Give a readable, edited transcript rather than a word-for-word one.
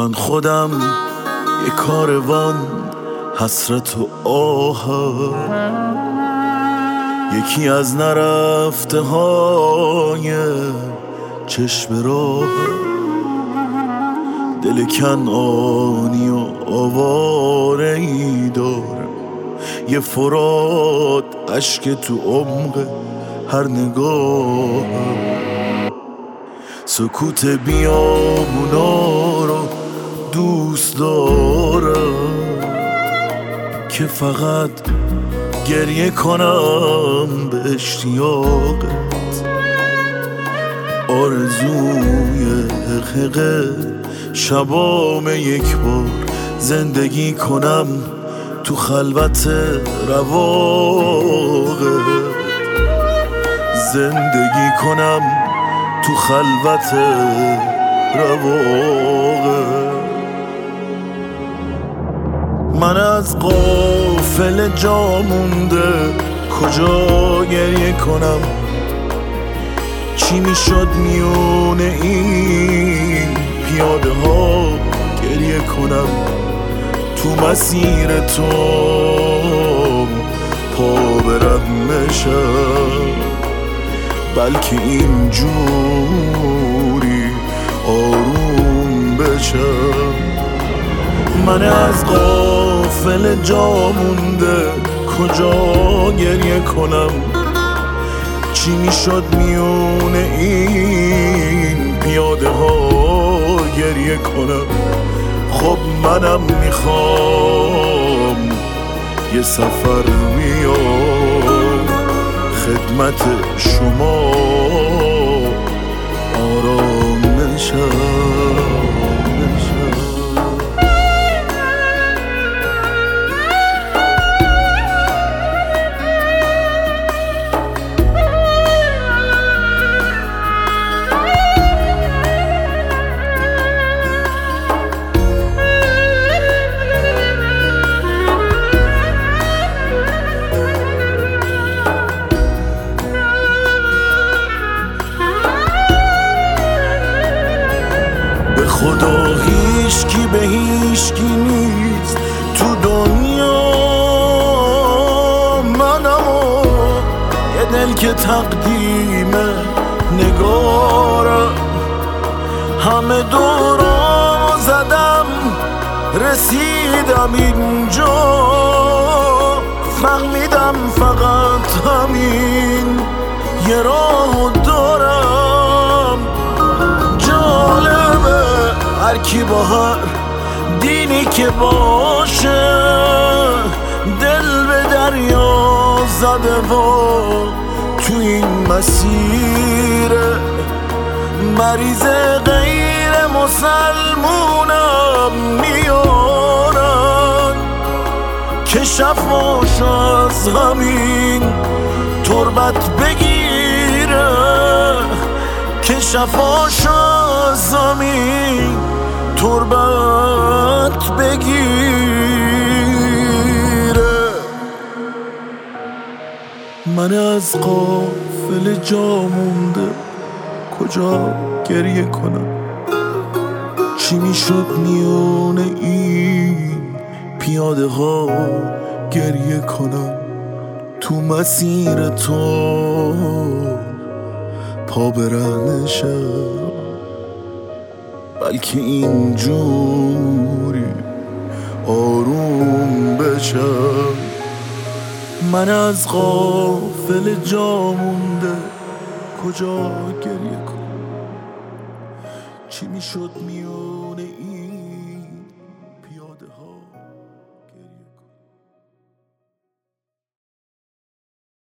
من خودم یه کاروان حسرت و آهم، یکی از نرفته های چشم راهم، دل کنعانی و آواره ای دارم، یه فرات اشک تو عمق هر نگاهم، سکوت بیابونا رو دوست دارم که فقط گریه کنم به اشتیاقت، آرزوی حقیقه شبام یک بار زندگی کنم تو خلوت رواقت، زندگی کنم تو خلوت رواقت. من از غافل جا مونده کجا گریه کنم، چی میشد میونه این پیاده ها گریه کنم، تو مسیر تو پا برم نشم، بلکه اینجوری آروم بشم. من از غافل جا مونده کجا گریه کنم، چی میشد میونه این پیاده ها گریه کنم. خب منم میخوام یه سفر بیام خدمت شما آرام نشم. خدا هیچکی به هیچکی نیست تو دنیا، منم و یه دل که تقدیم نگارم، همه دورا زدم رسیدم اینجا، فهمیدم فقط همین یه راه دارم. جالبه هر کی با هر دینی که باشه دل به دریا زده و تو این مسیر مریض غیر مسلمونم میارن که شفاش از همین تربت بگیره، که شفاش از همین تربت بگیره. من از غافل جا مونده کجا گریه کنم، چی میشد میونه این پیاده ها گریه کنم، تو مسیر تو پا برنشم، بلکه اینجوری آروم بشم. من از غافل جا مونده کجا گریه کنم، چی میشد میونه این